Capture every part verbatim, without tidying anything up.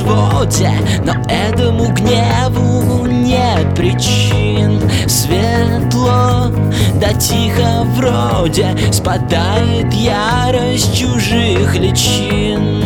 своде, но этому гневу нет причин. Светло, да тихо вроде спадает ярость чужих личин.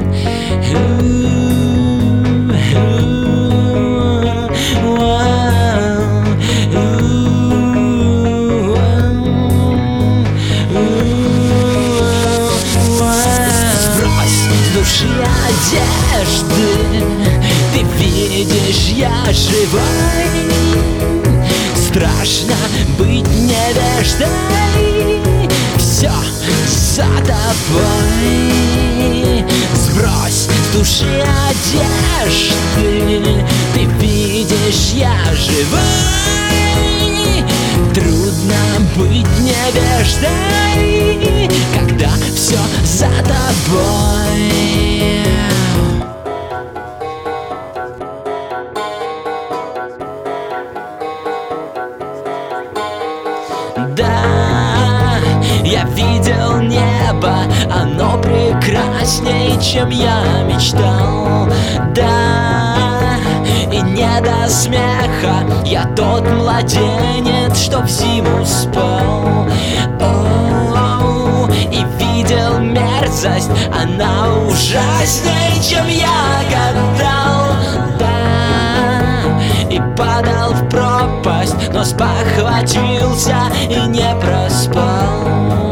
Души одежды, ты видишь, я живой. Страшно быть невеждой, все за тобой. Сбрось с души одежды, ты видишь, я живой. Трудно быть невеждой, когда все за тобой. Да, я видел небо, оно прекрасней, чем я мечтал. Да, и не до смеха, я тот младенец, что в зиму спал. О, и видел мерзость, она ужасней, чем я гадал. Да, и падал в пропасть, но спохватился и не проспал.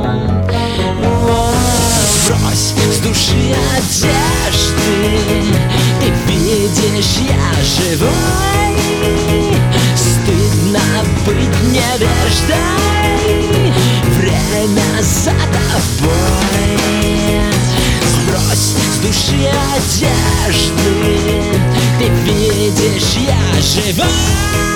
О, сбрось с души одежды, ты видишь, я живой. Стыдно быть невеждой, время за тобой. Сбрось с души одежды, ты видишь, я живой.